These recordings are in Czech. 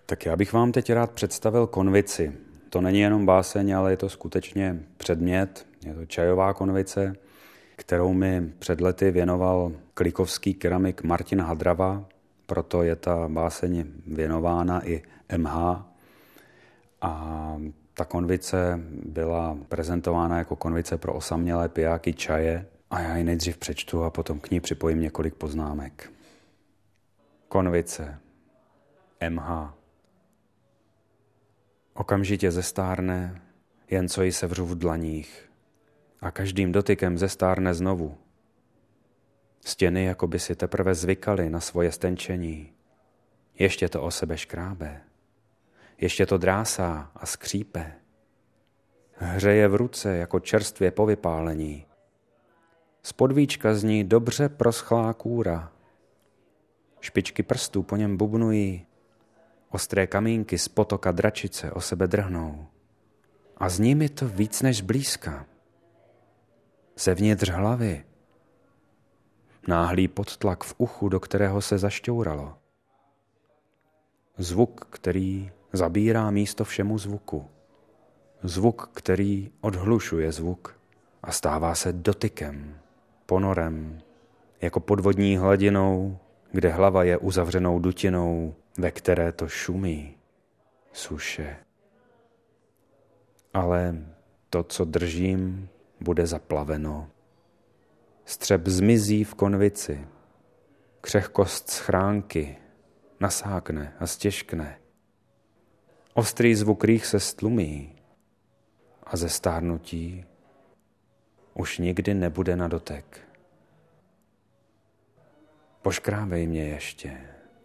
Tak já bych vám teď rád představil konvici. To není jenom báseň, ale je to skutečně předmět. Je to čajová konvice, kterou mi před lety věnoval klikovský keramik Martin Hadrava, proto je ta báseň věnována i MH. A ta konvice byla prezentována jako konvice pro osamělé pijáky čaje a já ji nejdřív přečtu a potom k ní připojím několik poznámek. Konvice MH. Okamžitě zestárne, jen co jí sevřu v dlaních, a každým dotykem zestárne znovu. Stěny jako by si teprve zvykaly na svoje stenčení. Ještě to o sebe škrábe. Ještě to drásá a skřípe. Hřeje v ruce jako čerstvě po vypálení. Z podvíčka z ní dobře proschlá kůra. Špičky prstů po něm bubnují. Ostré kamínky z potoka dračice o sebe drhnou. A zní mi to víc než zblízka. Zevnitř hlavy. Náhlý podtlak v uchu, do kterého se zašťouralo. Zvuk, který zabírá místo všemu zvuku. Zvuk, který odhlušuje zvuk a stává se dotykem, ponorem, jako podvodní hladinou, kde hlava je uzavřenou dutinou, ve které to šumí, suše. Ale to, co držím, bude zaplaveno. Střep zmizí v konvici. Křehkost schránky nasákne a stěžkne. Ostrý zvuk rých se stlumí a ze stárnutí už nikdy nebude na dotek. Poškrábej mě ještě.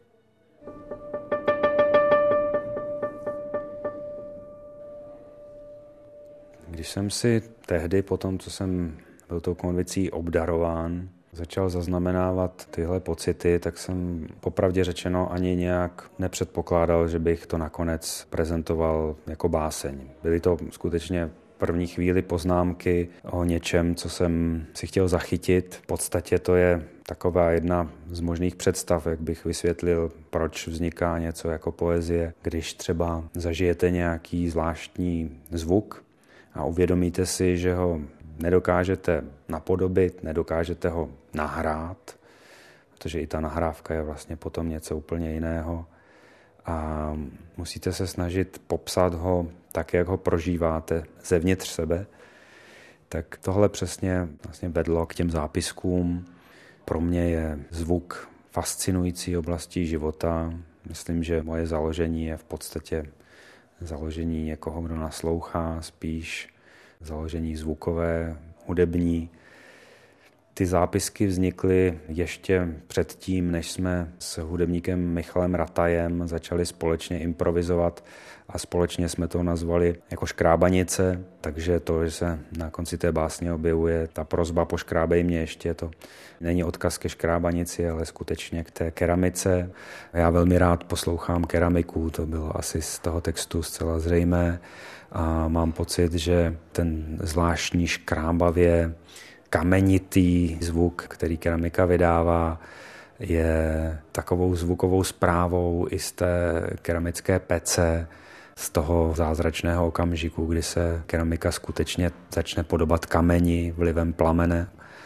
Když jsem si tehdy, po tom, co jsem byl tou konvicí obdarován, začal zaznamenávat tyhle pocity, tak jsem popravdě řečeno ani nějak nepředpokládal, že bych to nakonec prezentoval jako báseň. Byly to skutečně v první chvíli poznámky o něčem, co jsem si chtěl zachytit. V podstatě to je taková jedna z možných představ, jak bych vysvětlil, proč vzniká něco jako poezie, když třeba zažijete nějaký zvláštní zvuk a uvědomíte si, že ho nedokážete napodobit, nedokážete ho nahrát, protože i ta nahrávka je vlastně potom něco úplně jiného a musíte se snažit popsat ho tak, jak ho prožíváte zevnitř sebe, tak tohle přesně vlastně vedlo k těm zápiskům. Pro mě je zvuk fascinující oblastí života. Myslím, že moje založení je v podstatě založení někoho, kdo naslouchá, spíš založení zvukové, hudební. Ty zápisky vznikly ještě předtím, než jsme s hudebníkem Michalem Ratajem začali společně improvizovat a společně jsme to nazvali jako škrábanice, takže to, že se na konci té básně objevuje ta prosba poškrábej mě ještě, to není odkaz ke škrábanici, ale skutečně k té keramice. Já velmi rád poslouchám keramiku, to bylo asi z toho textu zcela zřejmé a mám pocit, že ten zvláštní škrábavě kamenitý zvuk, který keramika vydává, je takovou zvukovou zprávou i z té keramické pece, z toho zázračného okamžiku, kdy se keramika skutečně začne podobat kameni vlivem plamene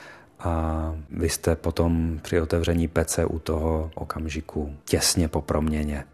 a vy jste potom při otevření pece u toho okamžiku těsně po proměně.